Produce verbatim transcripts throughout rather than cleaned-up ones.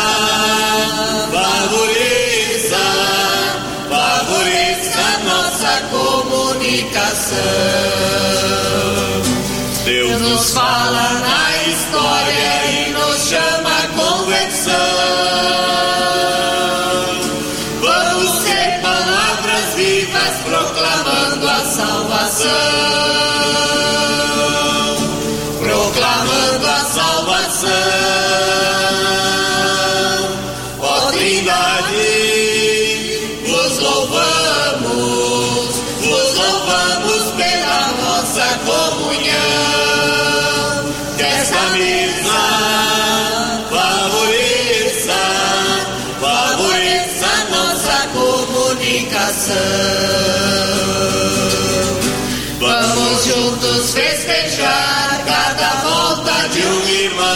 favoreça, favoreça nossa comunicação. Deus nos fala na história e nos chama a conversão. Vamos ser palavras vivas proclamando a salvação, proclamando a salvação. Ó Trindade, vos louvamos, vos louvamos pela nossa comunhão. Que esta mesa favoreça, favoreça a nossa comunicação. Vamos juntos festejar cada volta de um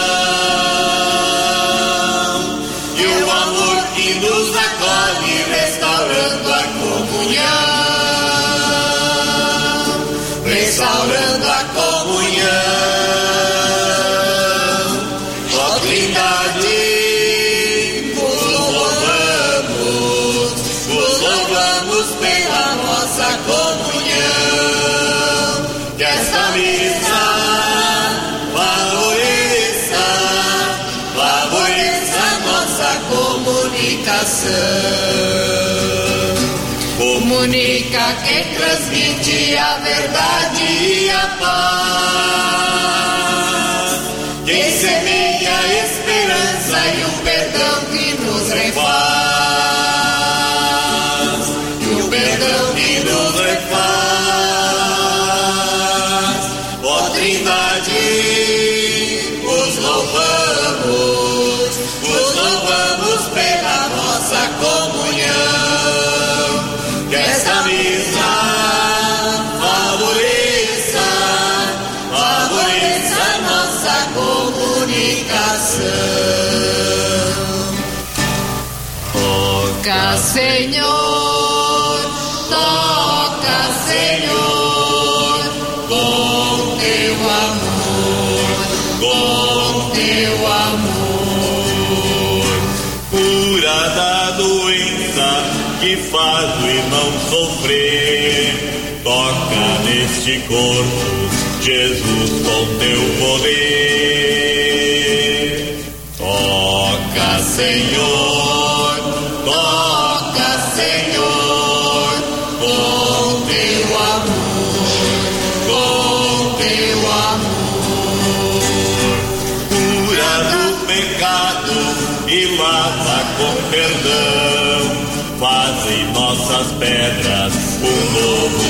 irmão, e o amor que nos acolhe restaurando a comunhão, restaurando a comunhão. Ó Trindade, vos louvamos, vos louvamos pela nossa comunhão. Que esta mesa favoreça, favoreça a nossa comunicação. Comunica quem transmite a verdade e a paz, quem semeia a esperança e o perdão que nos refaz, e o perdão que nos refaz. Ó Trindade, vos louvamos, vos louvamos pela nossa comunhão. Que esta mesa favoreça, favoreça a nossa comunicação. Toca, Senhor, toca, Senhor, com teu amor, com teu amor. Cura da doença que faz o irmão sofrer. Toca neste corpo, Jesus, com teu poder. Toca, Senhor, toca, Senhor, com teu amor, com teu amor. Cura do pecado e lava com perdão. Faz em nossas pedras um novo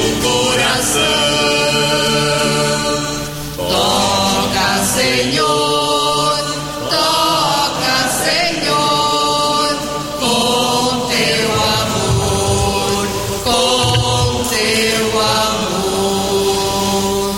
coração. Toca, Senhor, toca, Senhor, com teu amor, com teu amor.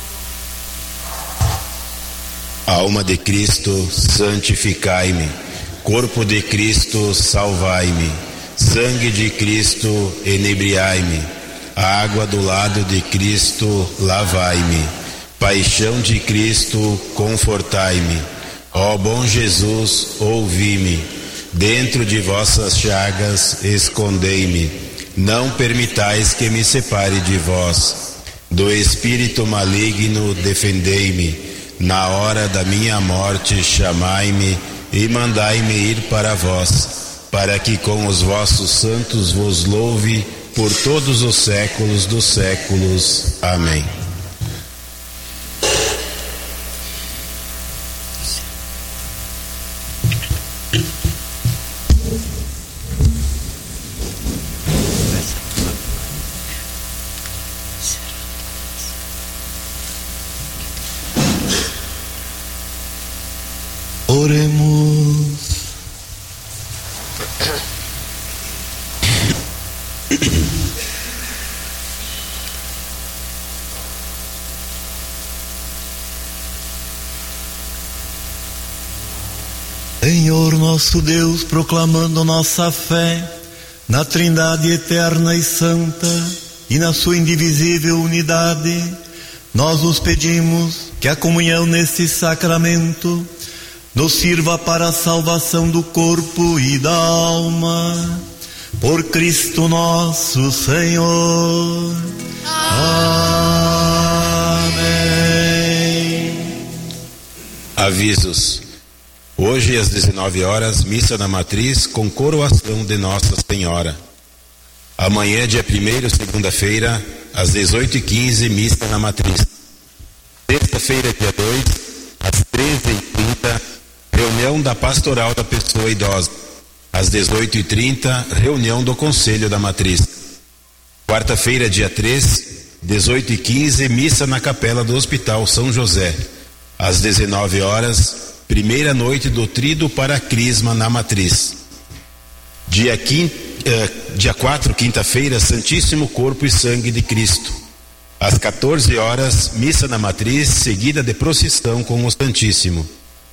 Alma de Cristo, santificai-me. Corpo de Cristo, salvai-me. Sangue de Cristo, enebriai-me. Água do lado de Cristo, lavai-me. Paixão de Cristo, confortai-me. Ó bom Jesus, ouvi-me. Dentro de vossas chagas, escondei-me. Não permitais que me separe de vós. Do espírito maligno, defendei-me. Na hora da minha morte, chamai-me e mandai-me ir para vós, para que com os vossos santos vos louve por todos os séculos dos séculos. Amém. Oremos. Senhor nosso Deus, proclamando nossa fé na Trindade eterna e santa e na sua indivisível unidade, nós os pedimos que a comunhão neste sacramento nos sirva para a salvação do corpo e da alma, por Cristo nosso Senhor. Amém. Avisos. Hoje às dezenove horas, missa na matriz com coroação de Nossa Senhora. Amanhã, dia primeiro, segunda-feira, às dezoito e quinze, missa na matriz. Sexta-feira, dia dois, às treze e trinta, reunião da Pastoral da Pessoa Idosa. Às dezoito e trinta, reunião do Conselho da Matriz. Quarta-feira, dia três, dezoito e quinze, missa na Capela do Hospital São José. Às dezenove horas, primeira noite do Tríduo para a Crisma na Matriz. Dia, quim, eh, dia quatro, quinta-feira, Santíssimo Corpo e Sangue de Cristo. Às quatorze horas, missa na Matriz, seguida de procissão com o Santíssimo.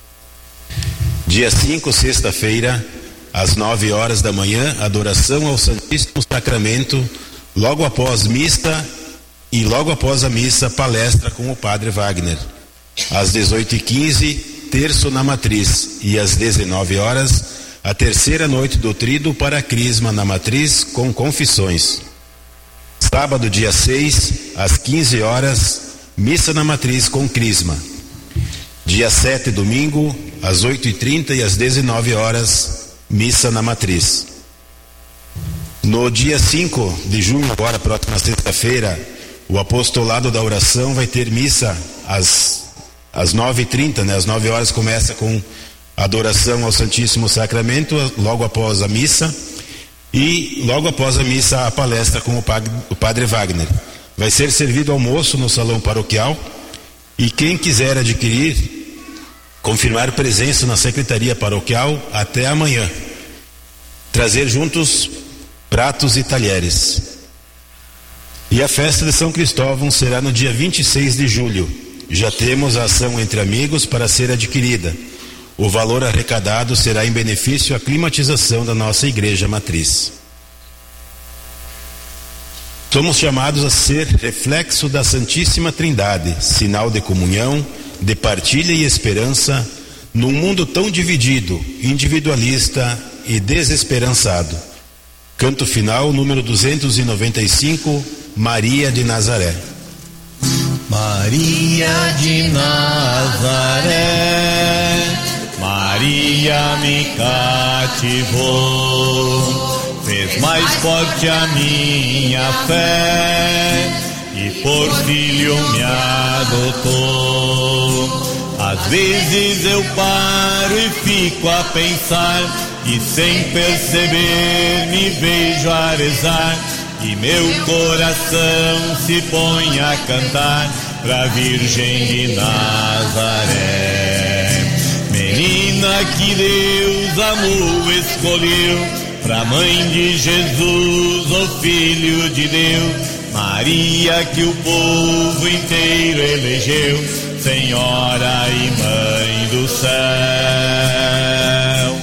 Dia cinco, sexta-feira, às nove horas da manhã, adoração ao Santíssimo Sacramento, logo após missa e logo após a missa, palestra com o Padre Wagner. Às dezoito e quinze, terço na Matriz, e às dezenove horas, a terceira noite do Tríduo para a Crisma na Matriz com confissões. Sábado, dia seis, às quinze horas, missa na Matriz com Crisma. Dia sete, domingo, às oito e trinta e às dezenove horas, missa na Matriz. No dia cinco de junho, agora próxima sexta-feira, o apostolado da oração vai ter missa às às nove e trinta, né? Às nove horas começa com adoração ao Santíssimo Sacramento, logo após a missa, e logo após a missa a palestra com o padre, o padre Wagner. Vai ser servido almoço no salão paroquial, e quem quiser adquirir, confirmar presença na secretaria paroquial até amanhã. Trazer juntos pratos e talheres. E a festa de São Cristóvão será no dia vinte e seis de julho. Já temos a ação entre amigos para ser adquirida. O valor arrecadado será em benefício à climatização da nossa igreja matriz. Somos chamados a ser reflexo da Santíssima Trindade, sinal de comunhão, de partilha e esperança, num mundo tão dividido, individualista e desesperançado. Canto final, número duzentos e noventa e cinco, Maria de Nazaré. Maria de Nazaré, Maria me cativou, fez mais forte a minha fé e por filho me adotou. Às vezes eu paro e fico a pensar e sem perceber me vejo a rezar. E meu coração se põe a cantar pra Virgem de Nazaré. Menina que Deus amou, escolheu, pra Mãe de Jesus, o Filho de Deus. Maria que o povo inteiro elegeu, Senhora e Mãe do céu.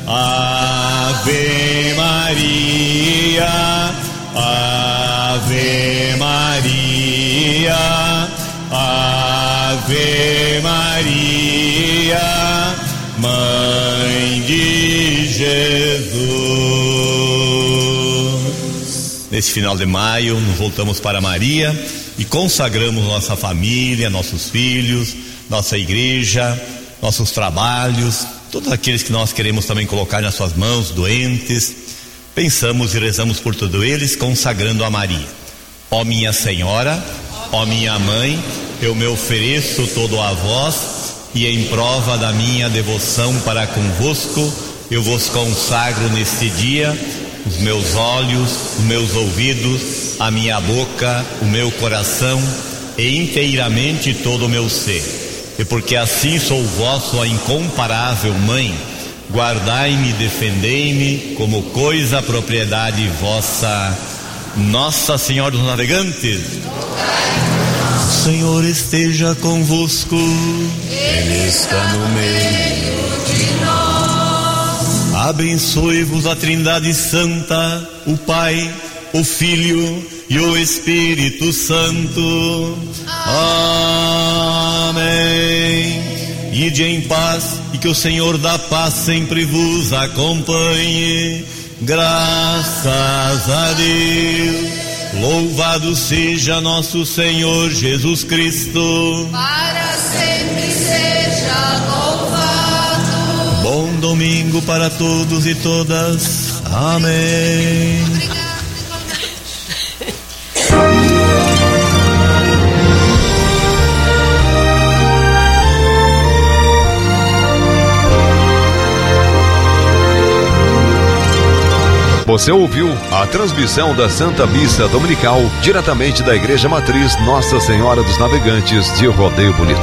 Ave Maria, Ave Maria, Ave Maria, Mãe de Jesus. Nesse final de maio, nos voltamos para Maria e consagramos nossa família, nossos filhos, nossa igreja, nossos trabalhos, todos aqueles que nós queremos também colocar nas suas mãos, doentes. Pensamos e rezamos por todos eles, consagrando a Maria. Ó minha Senhora, ó minha Mãe, eu me ofereço todo a vós, e em prova da minha devoção para convosco, eu vos consagro neste dia os meus olhos, os meus ouvidos, a minha boca, o meu coração e inteiramente todo o meu ser. E porque assim sou vosso a incomparável Mãe, guardai-me, defendei-me como coisa propriedade vossa. Nossa Senhora dos Navegantes, o Senhor esteja convosco, Ele está no meio de nós. Abençoe-vos a Trindade Santa, o Pai, o Filho e o Espírito Santo. Amém. ide em paz e que o Senhor da paz sempre vos acompanhe. Graças a Deus, louvado seja nosso Senhor Jesus Cristo. Para sempre seja louvado. Bom domingo para todos e todas. Amém. Obrigada. Você ouviu a transmissão da Santa Missa Dominical diretamente da Igreja Matriz Nossa Senhora dos Navegantes de Rodeio Bonito.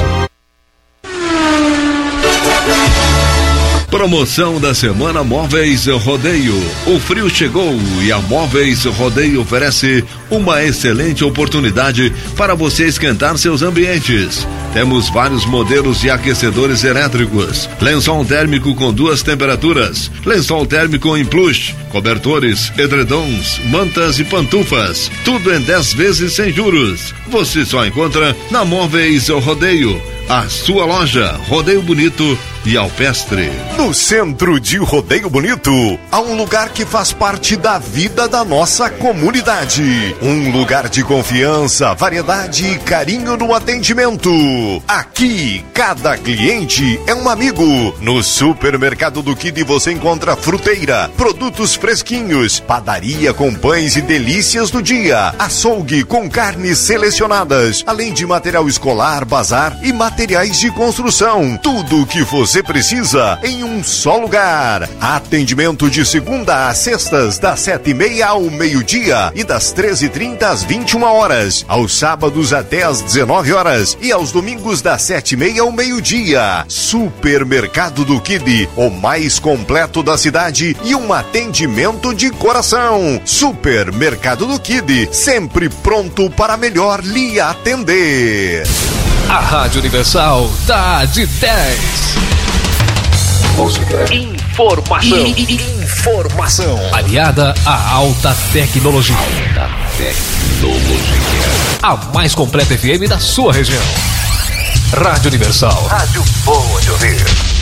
Promoção da Semana Móveis Rodeio. O frio chegou e a Móveis Rodeio oferece uma excelente oportunidade para você esquentar seus ambientes. Temos vários modelos de aquecedores elétricos, lençol térmico com duas temperaturas, lençol térmico em plush, cobertores, edredons, mantas e pantufas, tudo em dez vezes sem juros. Você só encontra na Móveis Rodeio, a sua loja Rodeio Bonito e Alpestre. No centro de Rodeio Bonito, há um lugar que faz parte da vida da nossa comunidade. Um lugar de confiança, variedade e carinho no atendimento. Aqui, cada cliente é um amigo. No Supermercado do Kid você encontra fruteira, produtos fresquinhos, padaria com pães e delícias do dia, açougue com carnes selecionadas, além de material escolar, bazar e materiais de construção. Tudo o que você precisa em um só lugar. Atendimento de segunda a sextas, das sete e meia ao meio-dia e das treze e trinta às vinte e uma horas. Aos sábados até às dezenove horas e aos domingos das sete e meia ao meio-dia. Supermercado do Kid, o mais completo da cidade e um atendimento de coração. Supermercado do Kid, sempre pronto para melhor lhe atender. A Rádio Universal tá de dez. Música, informação, informação aliada à alta tecnologia. Alta tecnologia. A mais completa F M da sua região. Rádio Universal. Rádio boa de ouvir.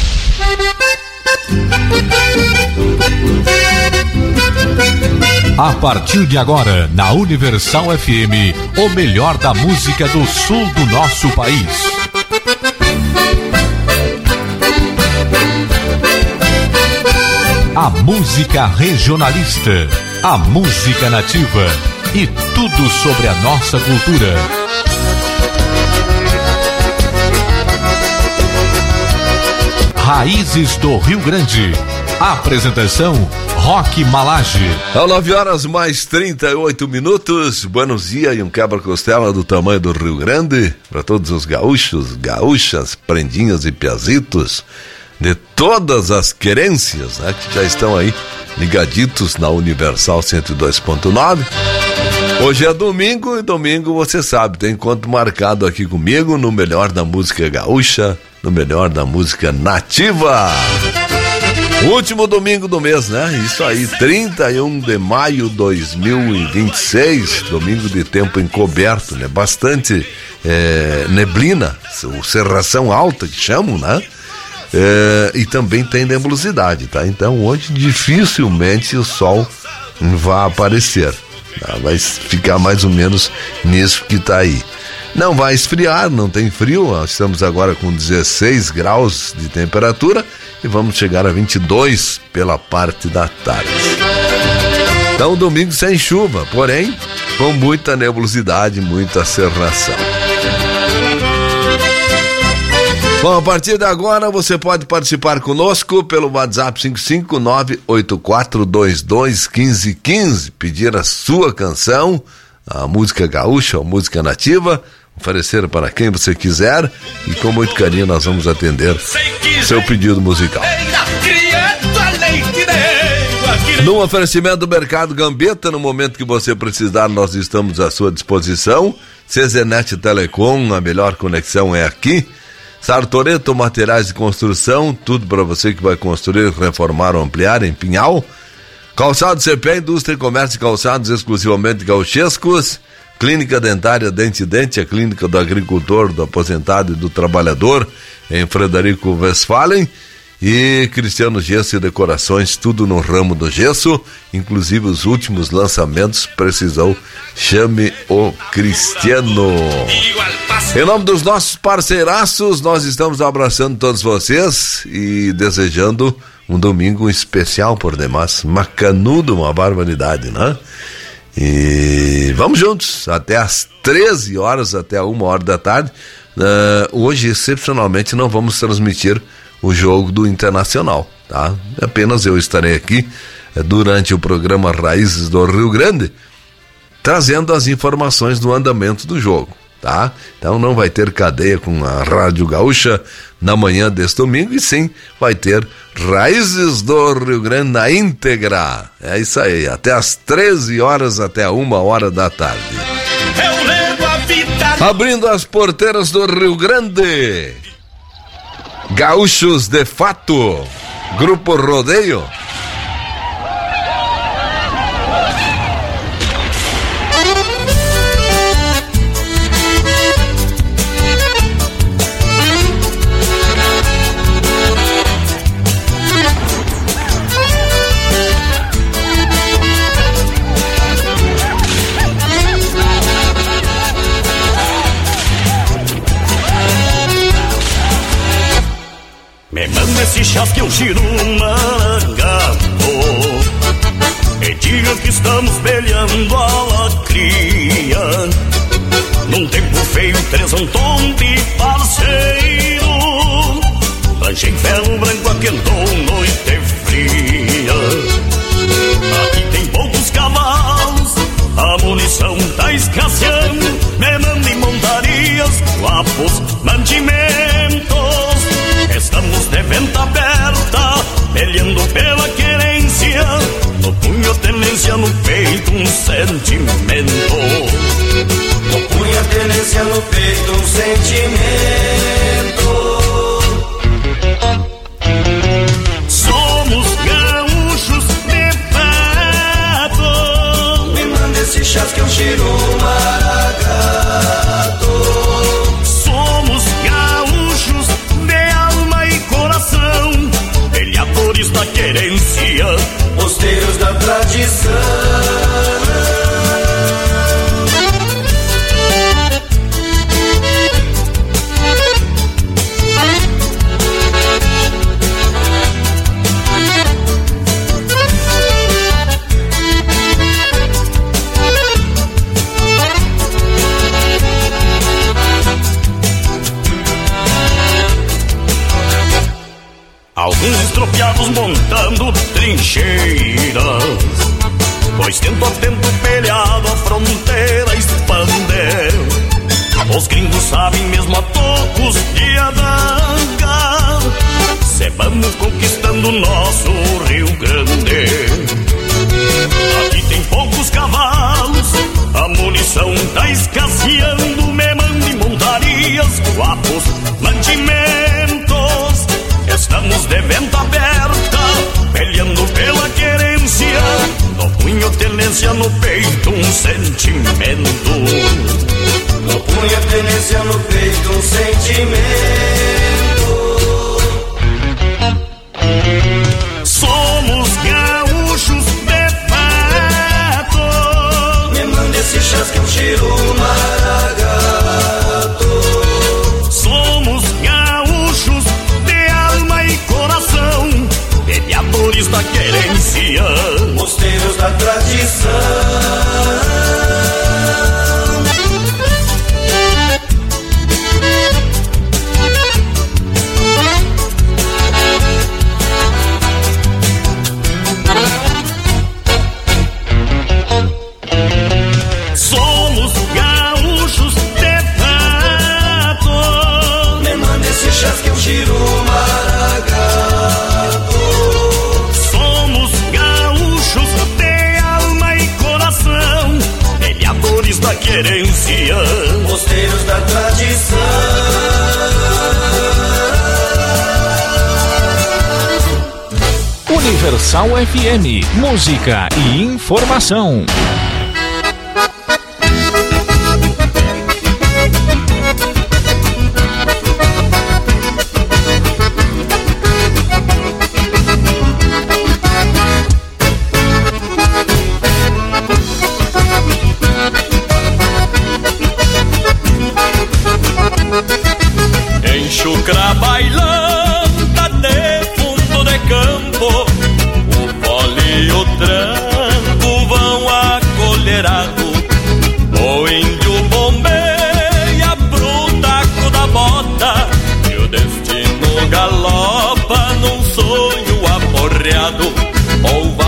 A partir de agora, na Universal F M, o melhor da música do sul do nosso país. A música regionalista, a música nativa e tudo sobre a nossa cultura. Raízes do Rio Grande. Apresentação Roque Malage. Às nove horas mais trinta e oito minutos. Buenos dias e um quebra-costela do tamanho do Rio Grande para todos os gaúchos, gaúchas, prendinhas e piazitos de todas as querências, né, que já estão aí ligaditos na Universal cento e dois ponto nove. Hoje é domingo e domingo, você sabe, tem encontro marcado aqui comigo no melhor da música gaúcha, no melhor da música nativa. Último domingo do mês, né? Isso aí, trinta e um de maio de dois mil e vinte e seis, domingo de tempo encoberto, né? Bastante é, neblina, cerração alta que chamam, né? É, e também tem nebulosidade, tá? Então hoje dificilmente o sol vai aparecer, tá? Vai ficar mais ou menos nisso que tá aí. Não vai esfriar, não tem frio, nós estamos agora com dezesseis graus de temperatura e vamos chegar a vinte e dois pela parte da tarde. Então domingo sem chuva, porém com muita nebulosidade, muita cerração. Bom, a partir de agora você pode participar conosco pelo WhatsApp cinco cinco nove oito quatro dois dois um cinco um cinco, pedir a sua canção, a música gaúcha ou música nativa, oferecer para quem você quiser e com muito carinho nós vamos atender seu pedido musical. No oferecimento do Mercado Gambetta, no momento que você precisar, nós estamos à sua disposição. Cezenet Telecom, a melhor conexão é aqui. Sartoreto Materiais de Construção, tudo para você que vai construir, reformar ou ampliar em Pinhal. Calçado C P, Indústria e Comércio de Calçados exclusivamente gauchescos. Clínica Dentária Dente Dente, a clínica do agricultor, do aposentado e do trabalhador. em Frederico Westphalen. E Cristiano Gesso e Decorações, tudo no ramo do gesso, inclusive os últimos lançamentos. Precisou, chame o Cristiano. Em nome dos nossos parceiraços, nós estamos abraçando todos vocês e desejando um domingo especial por demais, macanudo, uma barbaridade, né? E vamos juntos até às treze horas, até uma hora da tarde. Uh, hoje, excepcionalmente, não vamos transmitir o jogo do Internacional, tá? Apenas eu estarei aqui uh, durante o programa Raízes do Rio Grande, trazendo as informações do andamento do jogo, tá? Então não vai ter cadeia com a Rádio Gaúcha na manhã deste domingo, e sim vai ter Raízes do Rio Grande na íntegra. É isso aí, até às treze horas, até uma hora da tarde. Eu levo a vida. Abrindo as porteiras do Rio Grande, Gaúchos de Fato, Grupo Rodeio. Me manda esse chás que eu giro um marangato, e diga que estamos peleando a lacria. Num tempo feio, três um tom de parceiro, rancha em ferro branco aquentou noite fria. Aqui tem poucos cavalos, a munição tá escasseando. Me mandem montarias, guapos, mantimentos. Estamos de venta aberta, peleando pela querência. No punho tenência, no peito um sentimento. No punho tenência, no peito um sentimento. Somos gaúchos de fato. Me manda esse chás que eu cheiro maragato. Somos gaúchos de alma e coração, peleadores da querência, mosteiros da tradição. Alguns estropiados montando trincheiras, pois tempo a tempo peleado a fronteira expander. Os gringos sabem mesmo a tocos de adanga, se vamos conquistando o nosso Rio Grande. Aqui tem poucos cavalos, a munição tá escasseando. Me mandem montarias, guapos, mantimentos. Estamos de venta aberta, peleando pela querência. No punho tenência, no peito um sentimento. No punho tenência, no peito um sentimento. Somos gaúchos de fato. Me manda esse chás que eu cheiro maragato. Somos gaúchos de alma e coração, peleadores da querência, mosteiros da tradição. Somos gaúchos de fato. Me manda esse chás que eu giro maragato. Somos gaúchos de alma e coração, peleadores da querência, mosteiros da tradição. Universal F M, música e informação.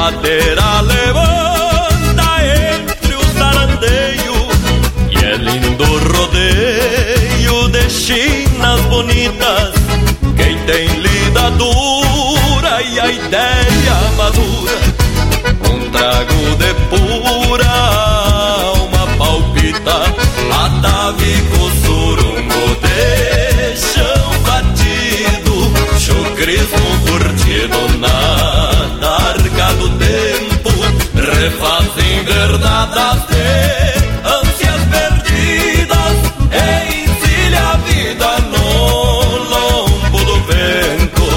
madeira levanta entre os zarandeios, e é lindo rodeio de chinas bonitas. Quem tem lida dura e a ideia madura, um trago de pura alma palpita. Atavico, surungo de chão batido, chucrismo curtido na targa do tempo, refazem verdadas de ânsias perdidas, e encilha a vida no lombo do vento.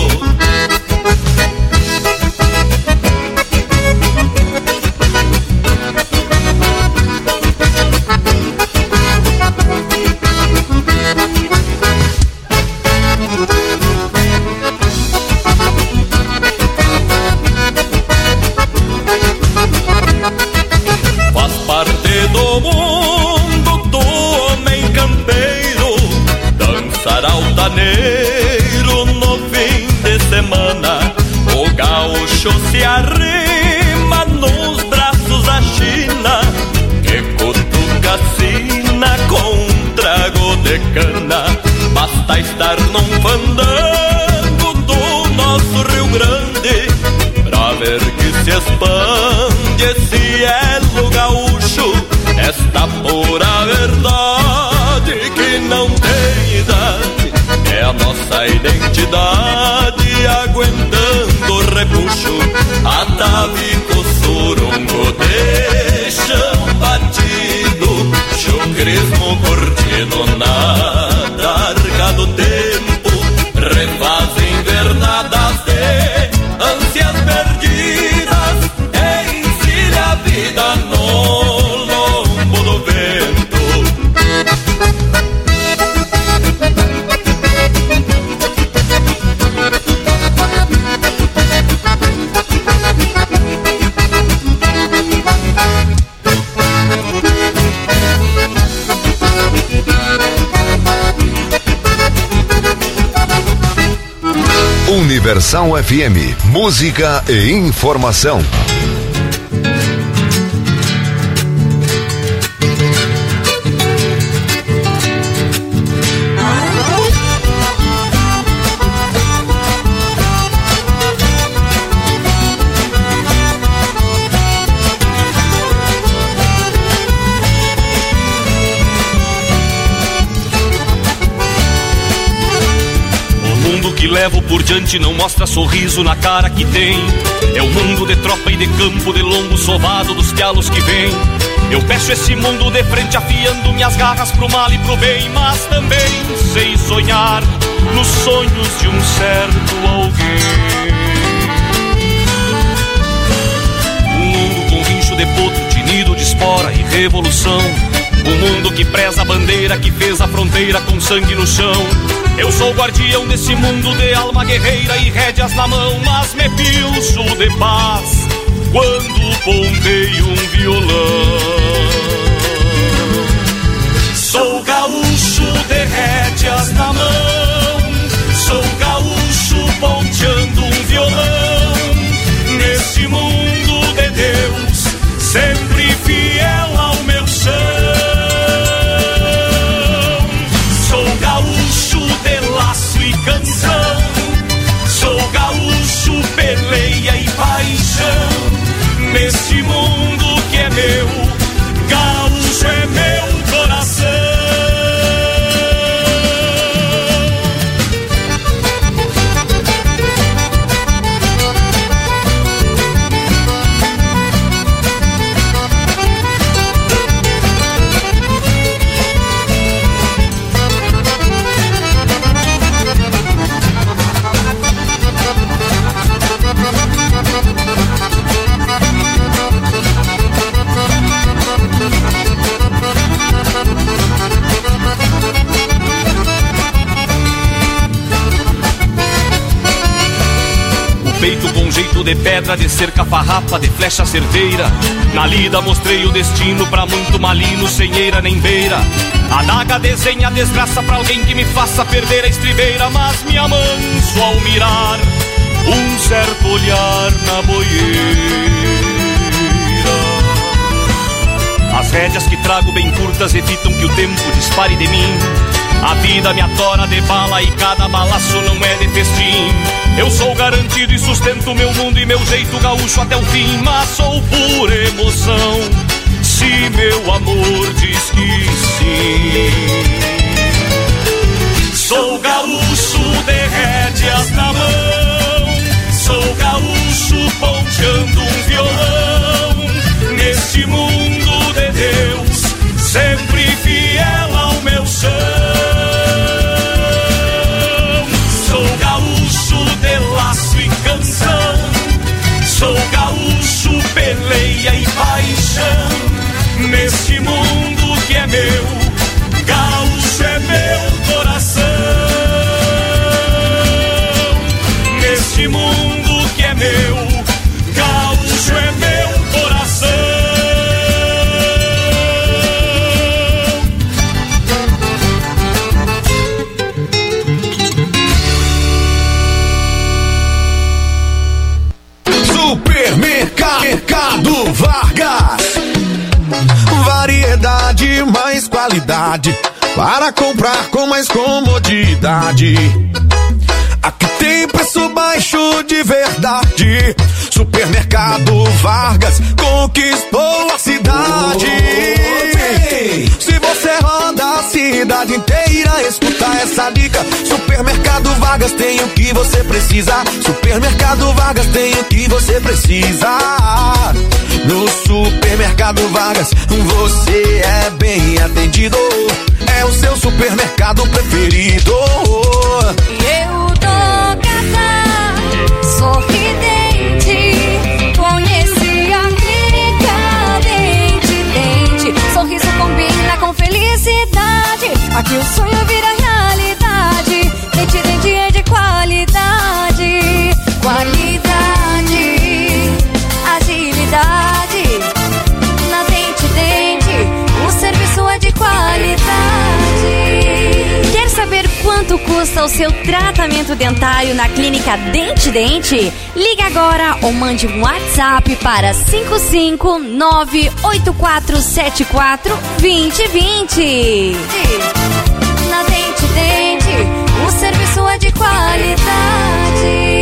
Faz parte do mundo do homem campeiro dançar altaneiro no fim de semana. O gaúcho se arrima nos braços da China, que cutuca a sina com um trago de cana. Basta estar num fandango do nosso Rio Grande pra ver que se expande esse elo gaúcho, esta pura verdade que não tem idade. É a nossa identidade aguentando o repuxo. Atavico, surungo de chão batido, chucrismo curtido na targa do tempo, refazem verdadas de ânsias perdidas, e encilha a vida no lombo do vento. Universal F M, música e informação. Que levo por diante não mostra sorriso na cara que tem. É o mundo de tropa e de campo, de lombo sovado dos pialos que vem. Eu peço esse mundo de frente afiando minhas garras pro mal e pro bem, mas também sei sonhar nos sonhos de um certo alguém. Um mundo com rincho de potro, tinido de espora e revolução. Um mundo que preza a bandeira que fez a fronteira com sangue no chão. Eu sou guardião desse mundo de alma guerreira e rédeas na mão, mas me pilcho de paz quando ponteio um violão. Sou gaúcho de rédeas na mão, sou gaúcho ponteando um violão. Nesse mundo de Deus, sempre fiel ao meu chão. Sou gaúcho de laço e canção, sou gaúcho, peleia e paixão. Neste mundo que é meu, gaúcho é meu coração. Peito com jeito de pedra, de cerca farrapa, de flecha certeira. Na lida mostrei o destino pra muito malino, sem eira nem beira. A daga desenha a desgraça pra alguém que me faça perder a estribeira, mas me amanso ao mirar um certo olhar na boieira. rédeas que trago bem curtas evitam que o tempo dispare de mim. A vida me atora de bala e cada balaço não é de festim. Eu sou garantido e sustento meu mundo e meu jeito gaúcho até o fim. Mas sou por emoção, se meu amor diz que sim. Sou gaúcho de rédeas na mão, sou gaúcho ponteando um violão. Neste mundo de Deus, sempre fiel ao meu chão. Sou gaúcho de laço e canção, sou gaúcho peleia e paixão. Neste mundo que é meu, gaúcho é meu coração. Neste mundo que é meu, gaúcho é meu coração. Supermercado Vargas, variedade mais qualidade para comprar com mais comodidade. Aqui tem preço baixo de verdade. Supermercado Vargas conquistou a cidade. Se você roda a cidade inteira, escuta essa dica. Supermercado Vargas tem o que você precisa. Supermercado Vargas tem o que você precisa. No Supermercado Vargas você é bem atendido. É o seu supermercado preferido. Eu tô gata, sorridente, conheci a clínica Dente Dente. Sorriso combina com felicidade, aqui o sonho vira realidade. Dente Dente é de qualidade, qualidade, agilidade. Na Dente Dente, o serviço é de qualidade. Quer saber quanto custa o seu tratamento dentário na clínica Dente Dente? Ligue agora ou mande um WhatsApp para cinco cinco nove oito quatro sete quatro dois zero dois zero. Na Dente Dente, o serviço é de qualidade.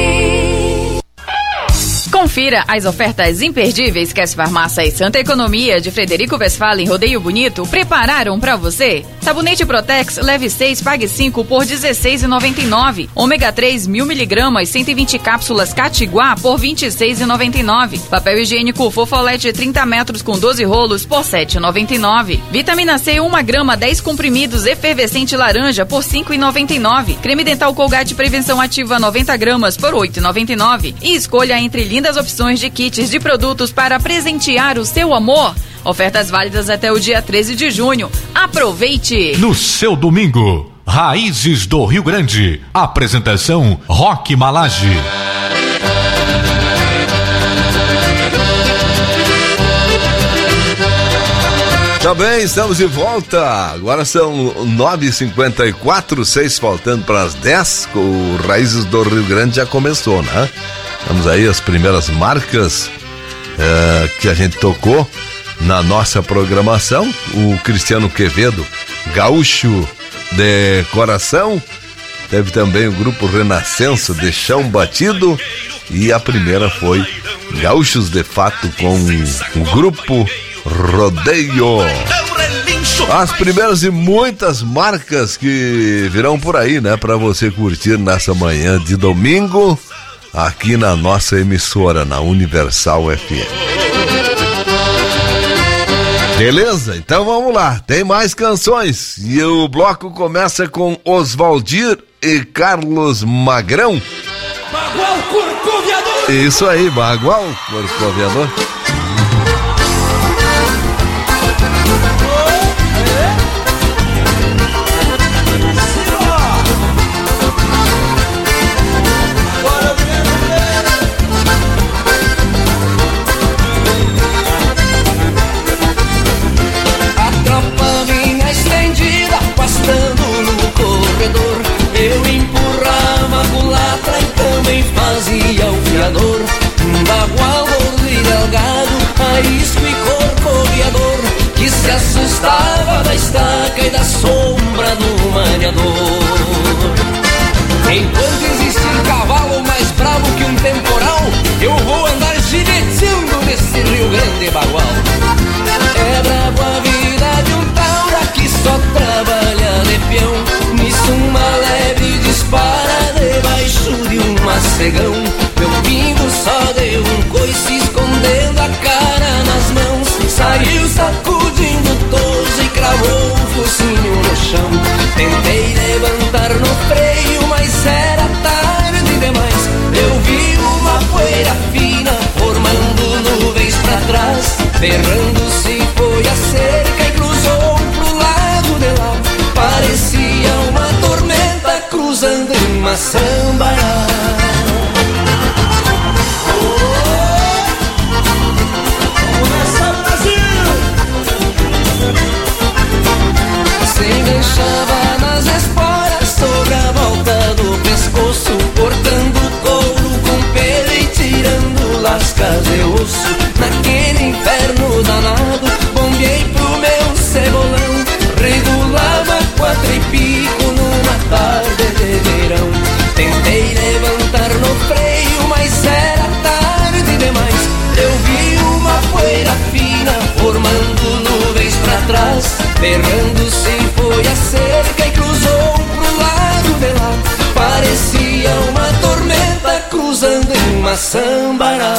Confira as ofertas imperdíveis que as farmácias Santa Economia de Frederico Westphalen Rodeio Bonito prepararam para você. Sabonete Protex, leve seis, pague cinco por dezesseis reais e noventa e nove centavos. Ômega três, mil miligramas, cento e vinte cápsulas Catiguá por vinte e seis reais e noventa e nove centavos. Papel higiênico Fofolete trinta metros com doze rolos por sete reais e noventa e nove centavos. Vitamina C, uma grama, dez comprimidos, efervescente laranja por cinco reais e noventa e nove centavos. Creme dental Colgate Prevenção Ativa noventa gramas por oito reais e noventa e nove centavos. E escolha entre lindas opções de kits de produtos para presentear o seu amor. Ofertas válidas até o dia treze de junho. Aproveite! No seu domingo, Raízes do Rio Grande. Apresentação Roque Malage. Também estamos de volta. Agora são nove e cinquenta e quatro, seis faltando para as dez. O Raízes do Rio Grande já começou, né? Temos aí as primeiras marcas é, que a gente tocou na nossa programação. O Cristiano Quevedo, gaúcho de coração. Teve também o grupo Renascença de Chão Batido. E a primeira foi Gaúchos de Fato com o grupo Rodeio. As primeiras e muitas marcas que virão por aí, né? Para você curtir nessa manhã de domingo, aqui na nossa emissora, na Universal F M. Beleza? Então vamos lá, tem mais canções. E o bloco começa com Oswaldir e Carlos Magrão. Bagual Corcoviador. Isso aí, Bagual Corcoviador. Eu empurrava a culatra e também fazia o fiador. Um bagual gordo e delgado assustava da estaca e da sombra do maniador. Enquanto existir cavalo mais bravo que um temporal, eu vou andar gineteando nesse Rio Grande bagual. É brabo a vida de um taura que só trabalha de peão. Nisso uma leve dispara debaixo de um macegão. Meu pingo só deu um coice escondendo a cara nas mãos. Saiu sacudindo o toso e cravou o focinho no chão. Tentei levantar no freio, mas era tarde demais. Eu vi uma poeira fina formando nuvens pra trás. Berrando-se foi a cerca e cruzou pro lado de lá. Parecia uma tormenta cruzando em uma sambará. Se enganchava nas esporas sobre a volta do pescoço, cortando couro com pelo e tirando lascas de osso. Naquele inferno danado, bombeei pro meu cebolão, regulava quatro e pico numa tarde de verão. Tentei levantar no freio, mas era tarde demais. Eu vi uma poeira fina formando nuvens pra trás. Berrando-se foi a cerca e cruzou pro lado de lá. Parecia uma tormenta cruzando em uma sambará.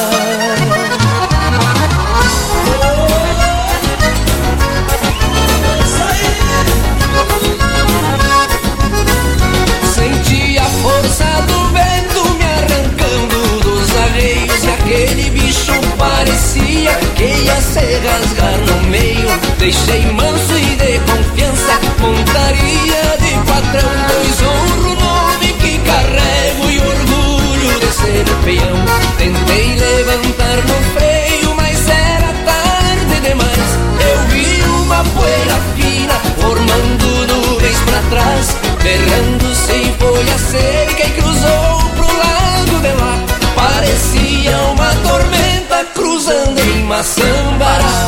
Senti a força do vento me arrancando dos arreios, e aquele bicho parecia que ia se rasgar no meio. Deixei manso e de confiança, montaria de patrão, pois honro o nome que carrego e orgulho de ser peão. Tentei levantar no freio, mas era tarde demais. Eu vi uma poeira fina formando nuvens pra trás. Berrando-se foi a cerca e cruzou pro lado de lá. Parecia uma tormenta cruzando em uma sambará.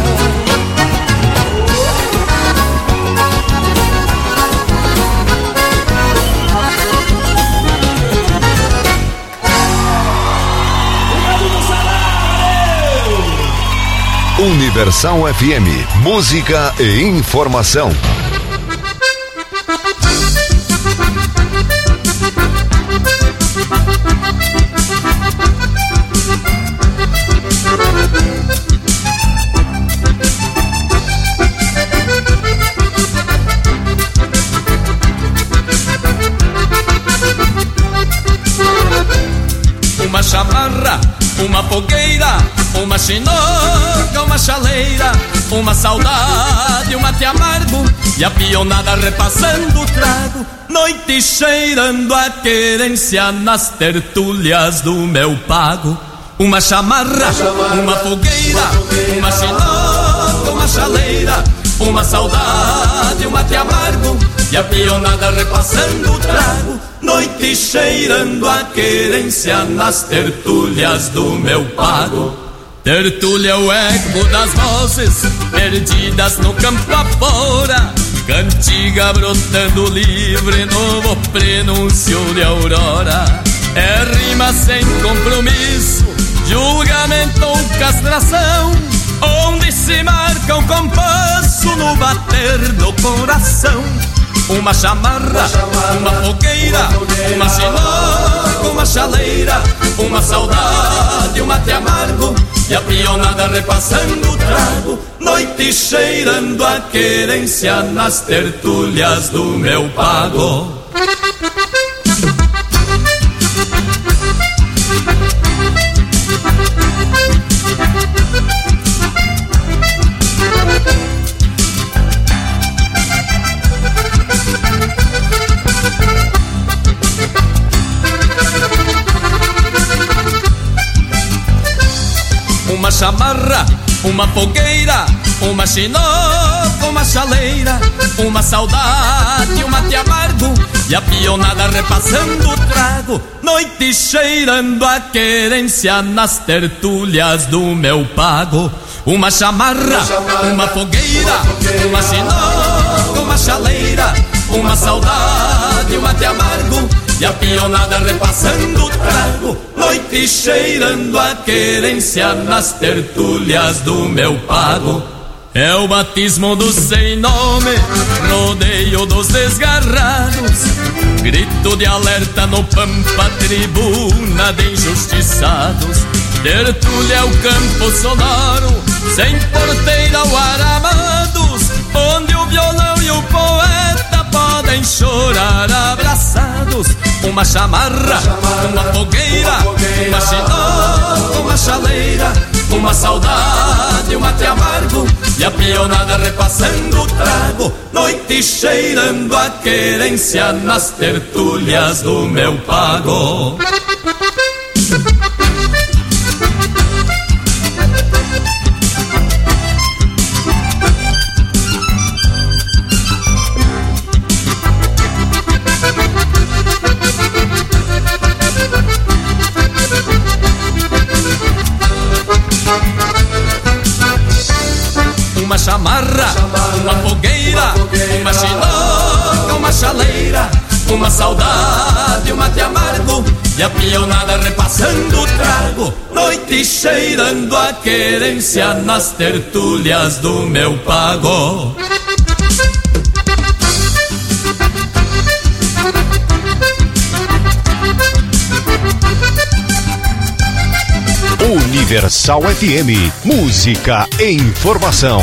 Universal F M, música e informação. Uma chamarra, uma fogueira, uma chinoca, uma chaleira, uma saudade, um mate amargo e a pionada repassando o trago. Noite cheirando a querência nas tertúlias do meu pago. Uma chamarra, uma fogueira, uma chinoca, uma chaleira, uma saudade, um mate amargo e a pionada repassando o trago. Noite cheirando a querência nas tertúlias do meu pago. Tertúlia é o eco das vozes perdidas no campo afora, cantiga brotando livre, novo prenúncio de aurora. É rima sem compromisso, julgamento ou castração, onde se marca um compasso no bater do coração. Uma chamarra, uma fogueira, uma chinoca, uma chaleira, uma saudade, um mate amargo e a pionada repassando o trago. Noite cheirando a querência nas tertúlias do meu pago. Uma chamarra, uma fogueira, uma chinoca, uma chaleira, uma saudade, um mate amargo e a pionada repassando o trago, noite cheirando a querência nas tertúlias do meu pago. Uma chamarra, uma fogueira, uma chinoca, uma chaleira, uma saudade, um mate amargo e a pionada repassando o trago, noite cheirando a querência nas tertúlias do meu pago. É o batismo do sem nome, rodeio dos desgarrados, grito de alerta no pampa, tribuna de injustiçados. Tertúlia é o campo sonoro, sem porteira ou aramados, onde o violão e o poeta podem chorar abraçados. Uma chamarra, uma fogueira, uma chinoca, uma chaleira, uma saudade, um mate amargo e a pionada repassando o trago, noite cheirando a querência nas tertúlias do meu pago. Uma chamarra, uma fogueira, uma chinoca, uma chaleira, uma saudade, um mate amargo e a pionada repassando o trago, noite cheirando a querência nas tertúlias do meu pago. Universal F M, música e informação.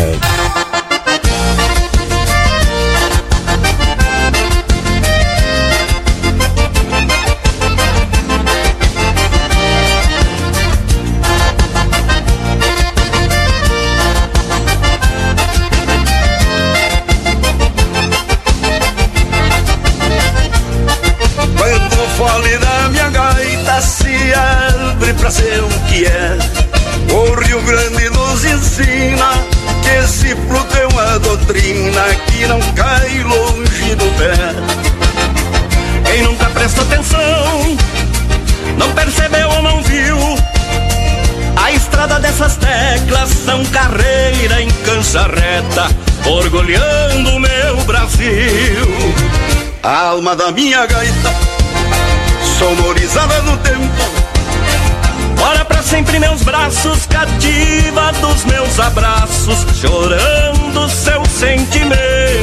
Quando o fole da minha gaita se abre pra ser o que é, o Rio Grande nos ensina que esse fruto é uma doutrina que não cai longe do pé. Quem nunca prestou atenção, não percebeu ou não viu, a estrada dessas teclas são carreira em cancha reta, orgulhando o meu Brasil. A alma da minha gaita, sonorizada no tempo, mora pra sempre meus braços, cativa dos meus abraços, chorando seus sentimentos.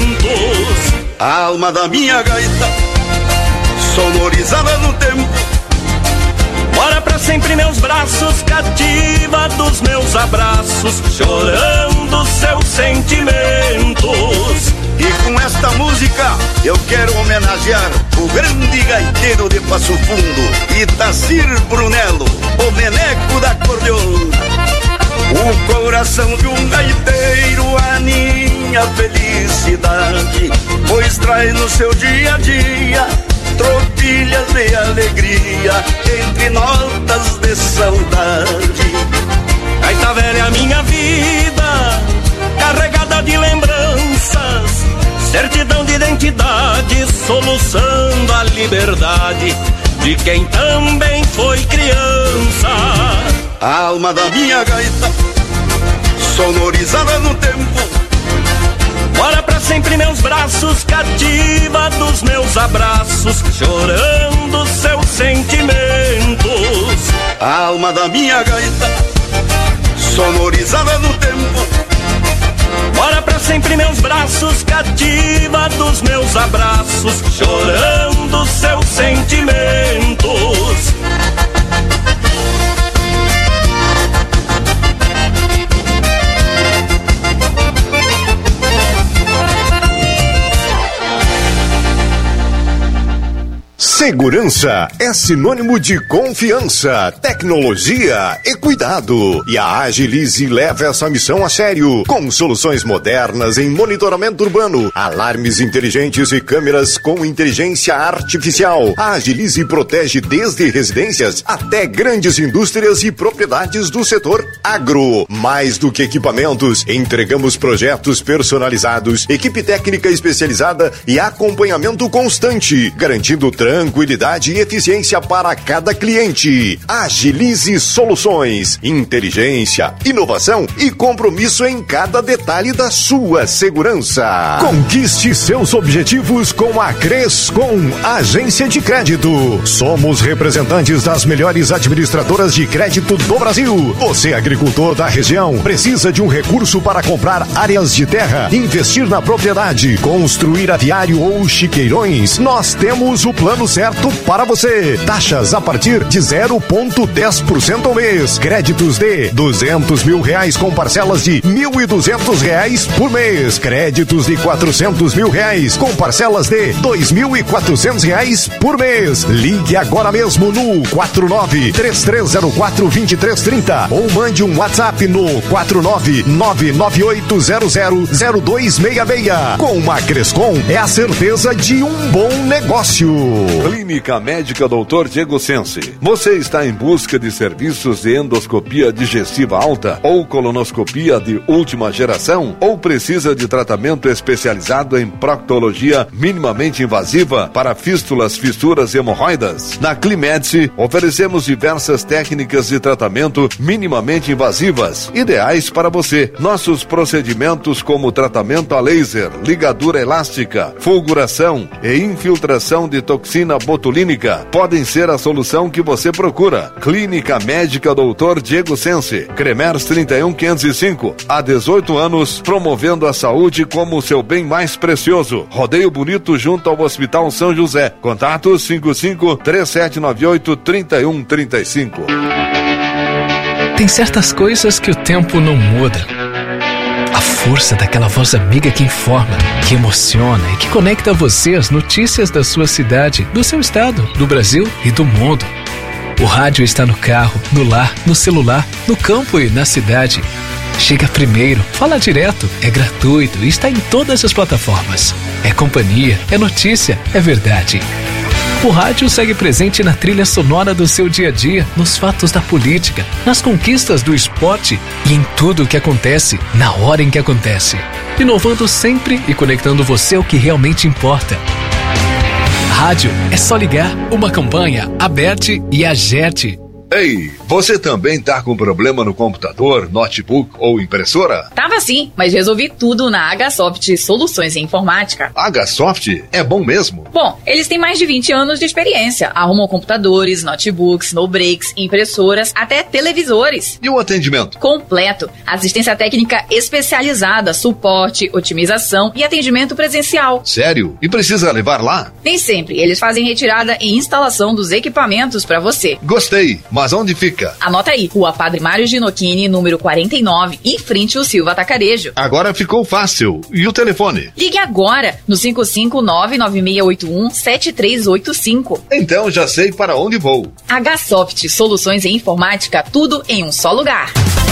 A alma da minha gaita, sonorizada no tempo, mora pra sempre meus braços, cativa dos meus abraços, chorando seus sentimentos. E com esta música eu quero homenagear o grande gaiteiro de Passo Fundo, Itacir Brunello, o meneco da acordeona. O coração de um gaiteiro aninha felicidade, pois traz no seu dia a dia tropilhas de alegria entre notas de saudade. Gaita velha é a minha vida, carregada de lembranças, certidão de identidade, soluçando a liberdade de quem também foi criança. A alma da minha gaita, sonorizada no tempo, mora pra sempre meus braços, cativa dos meus abraços, chorando seus sentimentos. A alma da minha gaita, sonorizada no tempo, mora pra sempre meus braços, cativa dos meus abraços, chorando seus sentimentos. Segurança é sinônimo de confiança, tecnologia e cuidado. E a Agilize leva essa missão a sério, com soluções modernas em monitoramento urbano, alarmes inteligentes e câmeras com inteligência artificial. A Agilize protege desde residências até grandes indústrias e propriedades do setor agro. Mais do que equipamentos, entregamos projetos personalizados, equipe técnica especializada e acompanhamento constante, garantindo tranquilidade e eficiência para cada cliente. Agilize Soluções, inteligência, inovação e compromisso em cada detalhe da sua segurança. Conquiste seus objetivos com a Crescom, agência de crédito. Somos representantes das melhores administradoras de crédito do Brasil. Você, agricultor da região, precisa de um recurso para comprar áreas de terra, investir na propriedade, construir aviário ou chiqueirões? Nós temos o plano certo para você. Taxas a partir de zero vírgula dez por cento ao mês. Créditos de duzentos mil reais com parcelas de mil e duzentos reais por mês. Créditos de quatrocentos mil reais com parcelas de dois mil e quatrocentos reais por mês. Ligue agora mesmo no quatro nove três três zero quatro dois três três zero ou mande um WhatsApp no quatro nove nove nove oito zero zero zero dois seis seis. Com a Crescom é a certeza de um bom negócio. Clínica Médica doutor Diego Sense. Você está em busca de serviços de endoscopia digestiva alta ou colonoscopia de última geração? Ou precisa de tratamento especializado em proctologia minimamente invasiva para fístulas, fissuras e hemorroidas? Na Climedice, oferecemos diversas técnicas de tratamento minimamente invasivas, ideais para você. Nossos procedimentos como tratamento a laser, ligadura elástica, fulguração e infiltração de toxina botulínica podem ser a solução que você procura. Clínica Médica doutor Diego Sense, Cremers trinta e um quinhentos e cinco, há dezoito anos, promovendo a saúde como o seu bem mais precioso. Rodeio Bonito, junto ao Hospital São José. Contatos cinco cinco três sete nove oito três um três cinco. Tem certas coisas que o tempo não muda. A força daquela voz amiga que informa, que emociona e que conecta você às notícias da sua cidade, do seu estado, do Brasil e do mundo. O rádio está no carro, no lar, no celular, no campo e na cidade. Chega primeiro, fala direto, é gratuito e está em todas as plataformas. É companhia, é notícia, é verdade. O rádio segue presente na trilha sonora do seu dia a dia, nos fatos da política, nas conquistas do esporte e em tudo o que acontece, na hora em que acontece. Inovando sempre e conectando você ao que realmente importa. Rádio é só ligar, uma campanha, Aberte e Agerte. Ei, você também tá com problema no computador, notebook ou impressora? Tava sim, mas resolvi tudo na H-Soft Soluções em Informática. H-Soft é bom mesmo? Bom, eles têm mais de vinte anos de experiência. Arrumam computadores, notebooks, no-breaks, impressoras, até televisores. E o atendimento? Completo. Assistência técnica especializada, suporte, otimização e atendimento presencial. Sério? E precisa levar lá? Nem sempre. Eles fazem retirada e instalação dos equipamentos para você. Gostei. Mas onde fica? Anota aí, Rua Padre Mário Ginocchini, número quarenta e nove, em frente ao Silva Atacarejo. Agora ficou fácil. E o telefone? Ligue agora no cinco cinco nove nove seis oito um sete três oito cinco. Então já sei para onde vou. H-Soft Soluções em Informática, tudo em um só lugar.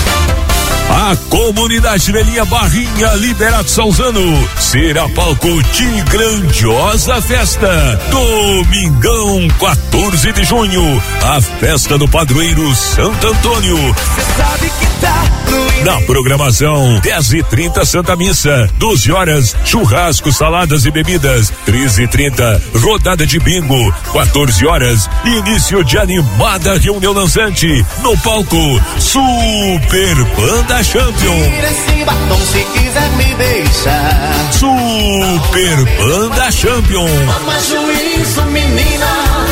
A comunidade Velhinha Barrinha Liberato Salzano será palco de grandiosa festa. Domingão, quatorze de junho, a festa do padroeiro Santo Antônio. Cê sabe que tá na programação, dez e trinta Santa Missa, doze horas churrasco, saladas e bebidas, treze e trinta rodada de bingo, quatorze horas início de animada reunião dançante no palco Super Banda Champion. Esse batom se quiser me deixar. Super Banda Champion. Toma juízo, menina.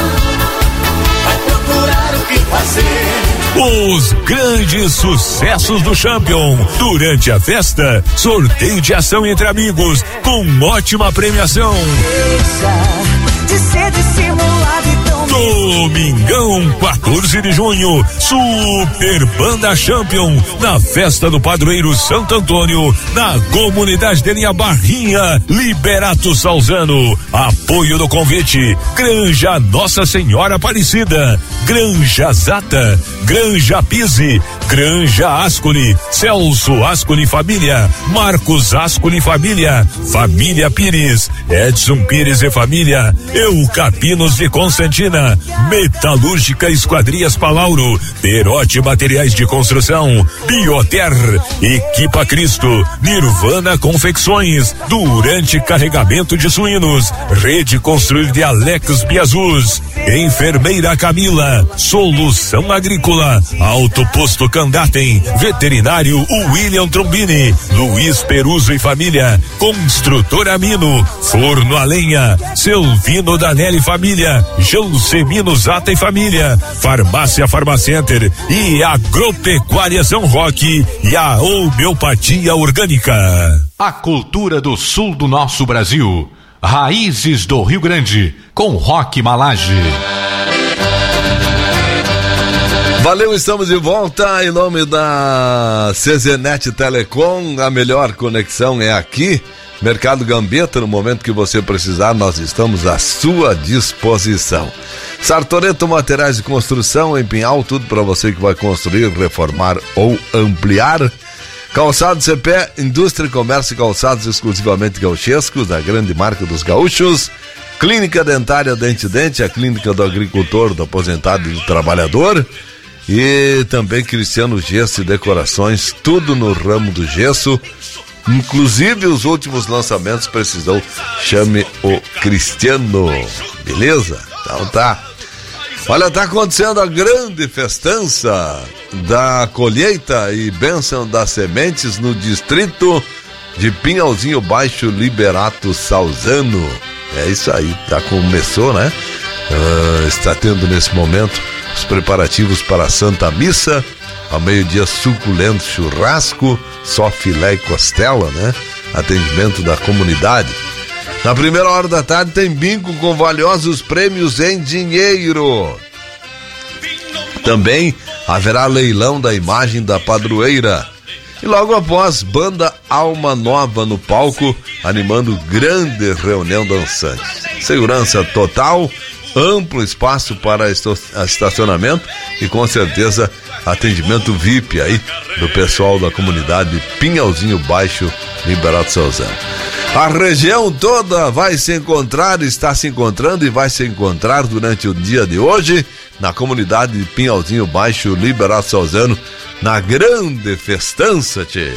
Vai procurar o que fazer. Os grandes sucessos do Champion. Durante a festa, sorteio de ação entre amigos com ótima premiação. Deixa de ser dissimulado e tão Domingão, quatorze de junho, Super Banda Champion, na festa do Padroeiro Santo Antônio, na comunidade de Linha Barrinha, Liberato Salzano. Apoio do convite, Granja Nossa Senhora Aparecida, Granja Zata, Granja Pise, Granja Ascoli, Celso Ascoli Família, Marcos Ascoli Família, Família Pires, Edson Pires e Família, Eucapinos de Constantina, Metalúrgica Esquadrias Palauro, Perote Materiais de Construção, Bioter, Equipa Cristo, Nirvana Confecções, Durante Carregamento de Suínos, Rede Construir de Alex Biazus, Enfermeira Camila, Solução Agrícola, Alto Posto Candatem, Veterinário William Trombini, Luiz Peruso e Família, Construtora Mino, Forno a Lenha, Selvino Danelli Família, Jansemino Zata e Família, Farmácia Farmacenter e Agropecuária São Roque e a Homeopatia Orgânica. A cultura do sul do nosso Brasil. Raízes do Rio Grande, com Roque Malage. Valeu, estamos de volta em nome da Cezenet Telecom. A melhor conexão é aqui. Mercado Gambetta, no momento que você precisar, nós estamos à sua disposição. Sartoreto Materiais de Construção, em Pinhal, tudo para você que vai construir, reformar ou ampliar. Calçados C P E, Indústria e Comércio e Calçados exclusivamente gauchescos, da grande marca dos gaúchos. Clínica Dentária Dente Dente, a clínica do agricultor, do aposentado e do trabalhador. E também Cristiano Gesso e Decorações, tudo no ramo do gesso. Inclusive os últimos lançamentos precisou, chame o Cristiano, beleza? Então tá. Olha, tá acontecendo a grande festança da colheita e bênção das sementes no distrito de Pinhalzinho Baixo, Liberato Salzano. É isso aí, tá, começou, né? Uh, está tendo nesse momento os preparativos para a Santa Missa. Ao meio-dia, suculento churrasco, só filé e costela, né? Atendimento da comunidade. Na primeira hora da tarde tem bingo com valiosos prêmios em dinheiro. Também haverá leilão da imagem da padroeira. E logo após, banda Alma Nova no palco, animando grande reunião dançante. Segurança total, amplo espaço para estacionamento e com certeza atendimento V I P aí do pessoal da comunidade Pinhalzinho Baixo, Liberato Salzano. A região toda vai se encontrar, está se encontrando e vai se encontrar durante o dia de hoje na comunidade de Pinhalzinho Baixo, Liberato Salzano, na grande festança, tchê.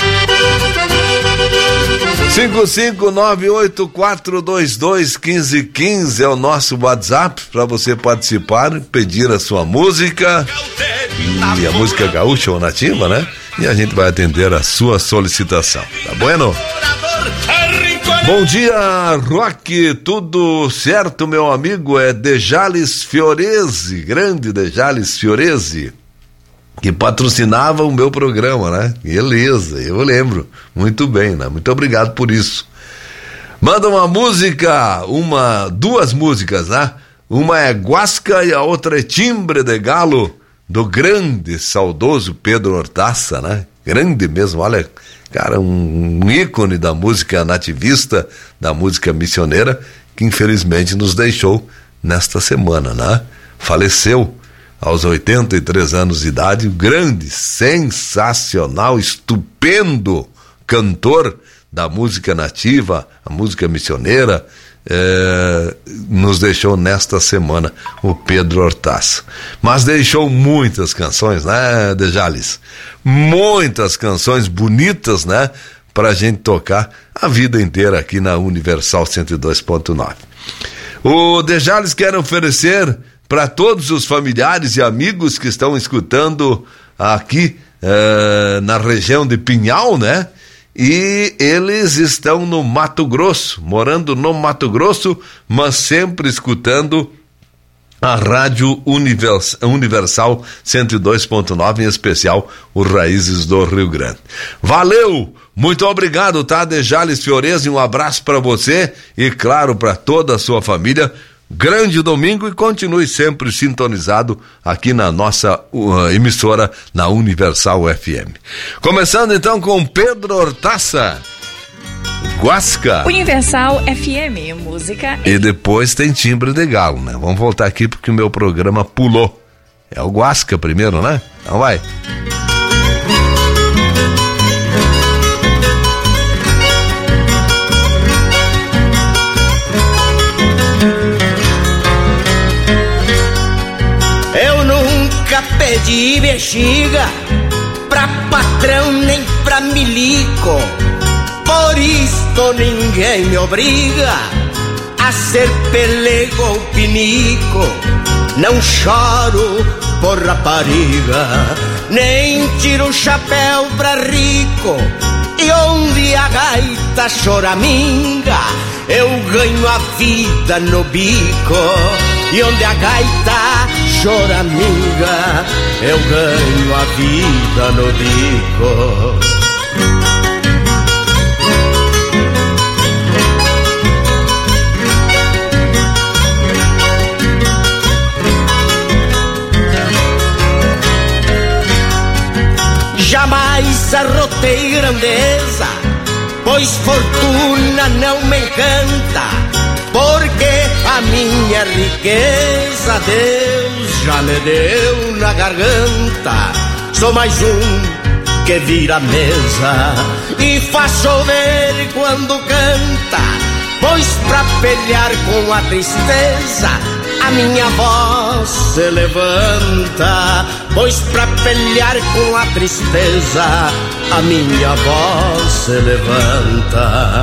cinco cinco nove oito quatro dois dois um cinco um cinco é o nosso WhatsApp para você participar, pedir a sua música e a música gaúcha ou nativa, né? E a gente vai atender a sua solicitação, tá bueno? Bom dia, Roque, tudo certo, meu amigo? É Dejales Fiorese, grande Dejales Fiorese, que patrocinava o meu programa, né? Beleza, eu lembro muito bem, né? Muito obrigado por isso. Manda uma música, uma, duas músicas, né? Uma é Guasca e a outra é Timbre de Galo, do grande, saudoso Pedro Hortaça, né? Grande mesmo, olha, cara, um, um ícone da música nativista, da música missioneira, que infelizmente nos deixou nesta semana, né? Faleceu aos oitenta e três anos de idade, o grande, sensacional, estupendo cantor da música nativa, a música missioneira, é, nos deixou nesta semana o Pedro Hortaça. Mas deixou muitas canções, né, Dejales? Muitas canções bonitas, né, pra gente tocar a vida inteira aqui na Universal cento e dois ponto nove. O Dejales quer oferecer para todos os familiares e amigos que estão escutando aqui uh, na região de Pinhal, né? E eles estão no Mato Grosso, morando no Mato Grosso, mas sempre escutando a Rádio Univers- Universal cento e dois ponto nove, em especial o Raízes do Rio Grande. Valeu! Muito obrigado, tá, Dejales Fiorese? Um abraço para você e, claro, para toda a sua família. grande domingo e continue sempre sintonizado aqui na nossa uh, emissora, na Universal F M. Começando então com Pedro Hortaça, Guasca. Universal F M, música. E depois tem Timbre de Galo, né? Vamos voltar aqui porque o meu programa pulou. É o Guasca primeiro, né? Então vai. Pedi bexiga pra patrão nem pra milico, por isto ninguém me obriga a ser pelego ou pinico. Não choro por rapariga, nem tiro o chapéu pra rico. E onde a gaita choraminga, eu ganho a vida no bico. E onde a gaita choraminga, eu ganho a vida no bico. Jamais arrotei grandeza, pois fortuna não me encanta. Porque a minha riqueza Deus já me deu na garganta. Sou mais um que vira mesa e faz chover quando canta. Pois pra pelear com a tristeza a minha voz se levanta. Pois pra pelear com a tristeza a minha voz se levanta.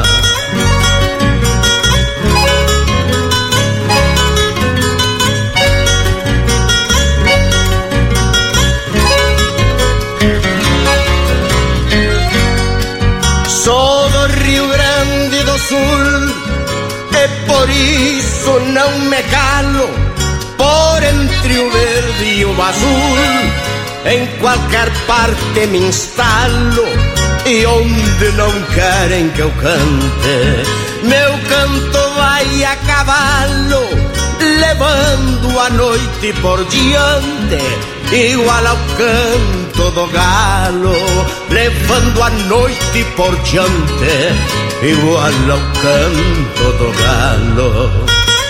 Sou do Rio Grande do Sul e por isso não me calo. Por entre o verde e o azul, em qualquer parte me instalo. E onde não querem que eu cante, meu canto vai a cavalo, levando a noite por diante. Igual ao canto do galo, levando a noite por diante, igual ao canto do galo.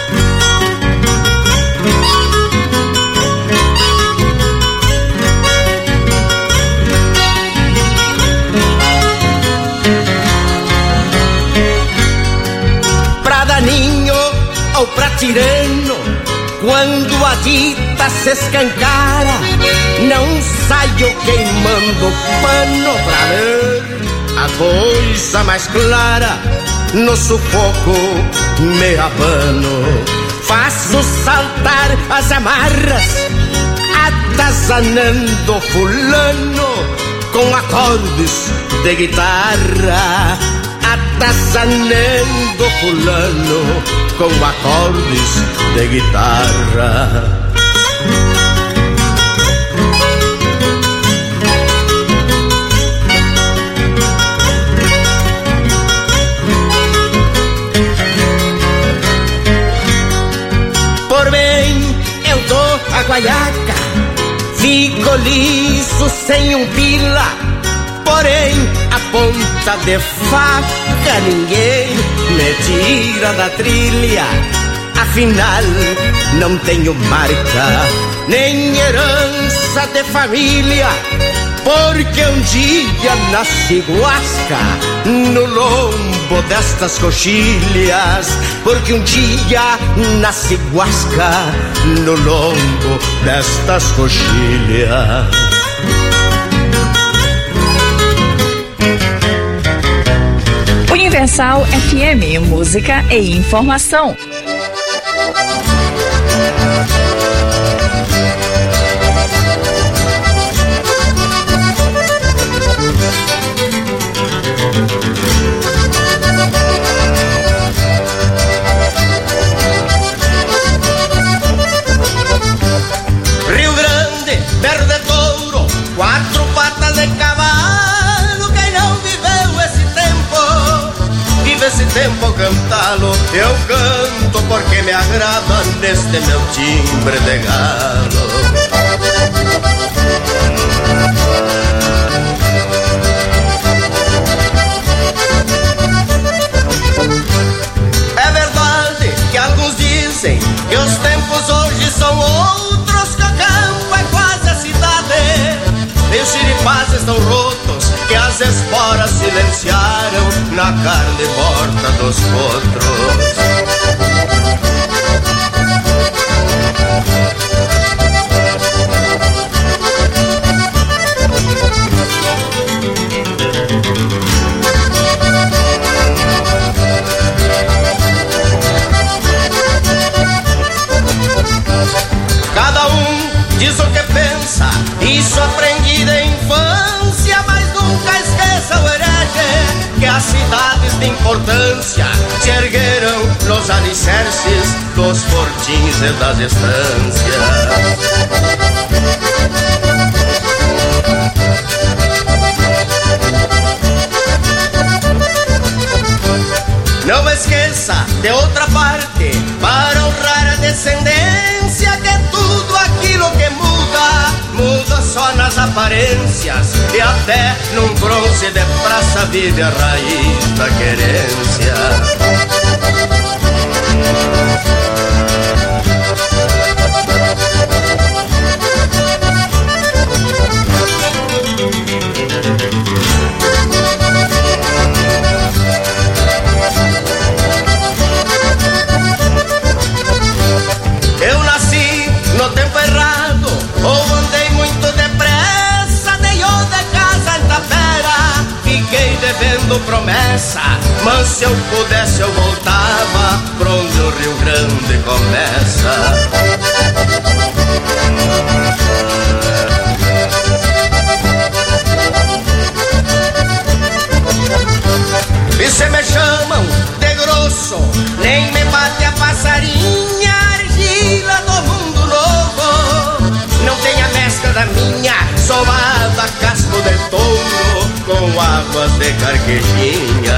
Pra daninho ou pra tirano, quando a dita se escancara, não saio queimando pano pra ver a coisa mais clara. No sufoco me abano, faço saltar as amarras, atazanando fulano com acordes de guitarra. Atazanando fulano com acordes de guitarra. Por bem eu dou a guaiaca, fico liso sem um pila. Porém, a ponta de faca ninguém me tira da trilha. Afinal, não tenho marca, nem herança de família. Porque um dia nasci guasca no lombo destas coxilhas. Porque um dia nasci guasca no lombo destas coxilhas. Universal F M, música e informação. Rio Grande, verde touro, quatro patas de cavalo. Quem não viveu esse tempo, vive esse tempo cantá-lo. Eu canto porque me agrada neste meu timbre de galo. É verdade que alguns dizem que os tempos hoje são outros, que o campo é quase a cidade. E os xiripás estão rotos, que as esporas silenciaram na carne morta dos potros. Cada um diz o que pensa, isso aprendi da infância, mas nunca esqueça o herege, que as cidades de importância se ergueram nos alicerces dos fortins e das estâncias. Não esqueça, de outra parte, para honrar a descendência, que tudo aquilo que muda, muda só nas aparências, e até num bronze de praça vive a raiz da querência. Eu nasci no tempo errado, ou andei muito depressa, dei o de casa em Tapera, fiquei devendo promessa, mas se eu pudesse eu voltava pra onde o Rio Grande começa. E se me chamam de grosso, nem me bate a passarinha, argila do mundo novo. Não tem a mescla da minha, sovada casco de touro, com águas de carquejinha.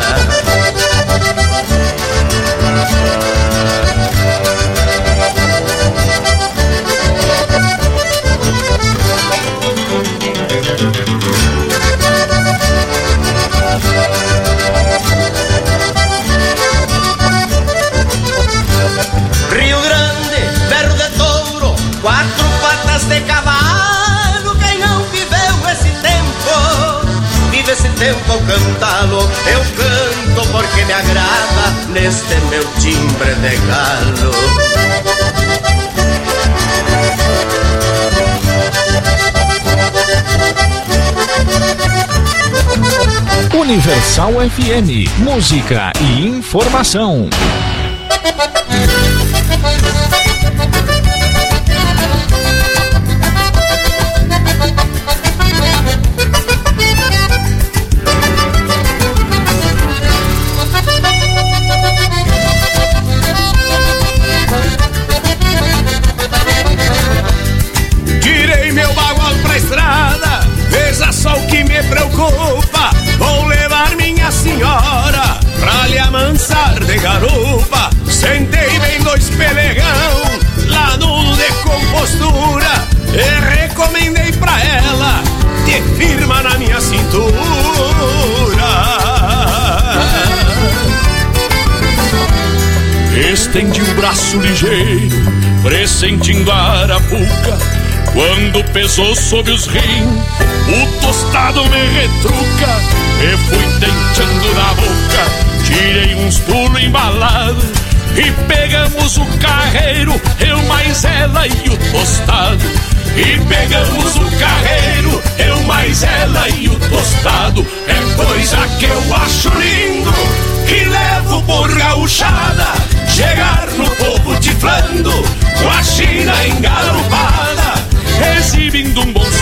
Rio Grande, berro de touro, quatro patas de cavalo. Quem não viveu esse tempo, vive esse tempo ao cantá-lo. Eu canto porque me agrada neste meu timbre de galo. Universal F M, música e informação. Tirei meu bagual pra estrada, veja só o que me preocupa. Vou levar minha senhora pra lhe amansar de garupa. Sentei bem dois pelegão lá no de compostura e recomendei pra ela de firma na minha cintura. Estendi o braço ligeiro, pressentindo a arapuca, quando pesou sob os rins, o tostado me retruca. E fui tentando na boca, tirei uns pulos embalados, e pegamos o carreiro, eu mais ela e o tostado. E pegamos o carreiro, eu mais ela e o tostado. É coisa que eu acho lindo, que levo por gauchada, chegar no povo tiflando, com a China engarupada, exibindo um bom